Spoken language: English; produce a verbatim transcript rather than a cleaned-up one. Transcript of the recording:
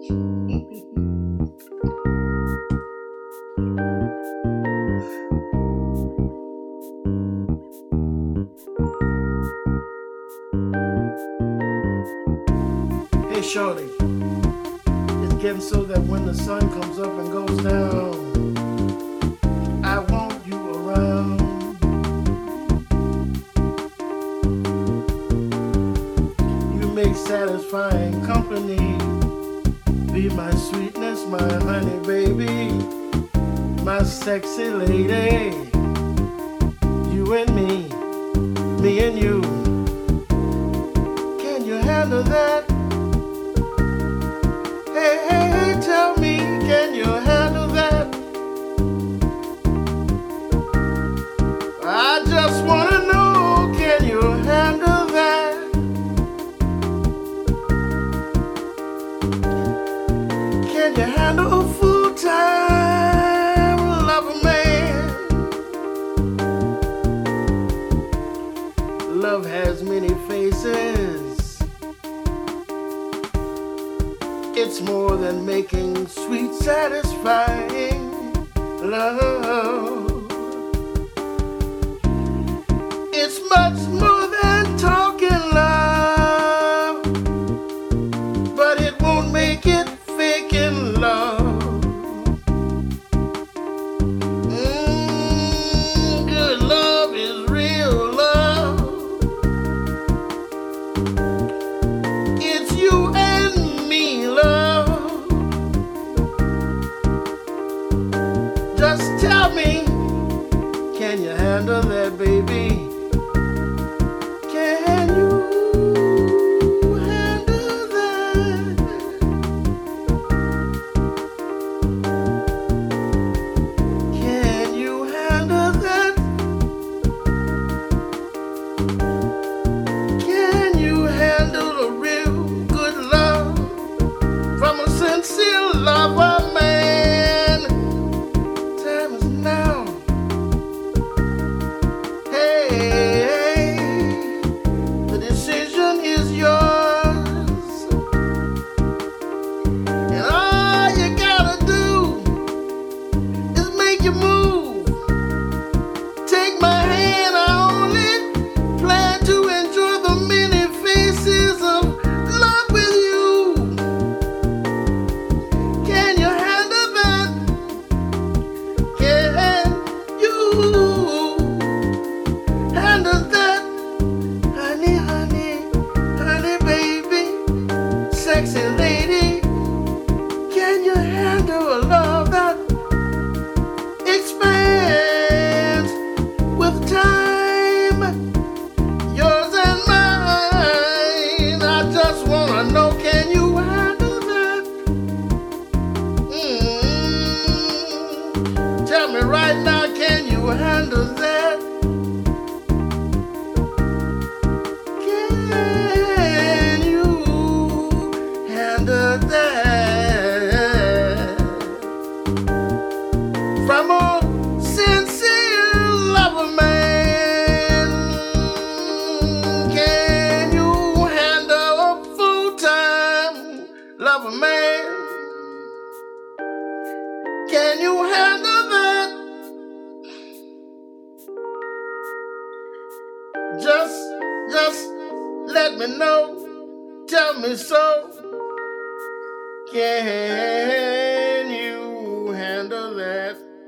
Hey, shorty, it's getting so that when the sun comes up and goes down, I want you around. You make satisfying company. Be my sweetness, my honey baby, my sexy lady. You and me, me and you. Can you handle that? Hey, hey, hey, tell me, can you handle that? I just wanna know, can you handle that? Can you handle a full-time lover man? Love has many faces. It's more than making sweet, satisfying love. It's much more than talking love, but it won't make it faking love. Mm, good love is real love. It's you and me, love. Just tell me, can you handle that, baby? Can you handle that? Can you handle that? Can you handle a real good love from a sincere lover man? Time is now. Hey, hey, the decision is yours, and all you gotta do is make your move. Take my hand, I only plan to enjoy the many faces of love with you. Can you handle that? Can you handle that? Honey, honey, honey baby, sexy lady. Can you handle a love that expands with time? Yours and mine. I just wanna know, can you handle that? Mm. Tell me right now, can you handle that? Can you handle that? From a sincere lover man, can you handle a full-time lover man? Can you handle that? Just, just let me know. Tell me so. Can you handle that?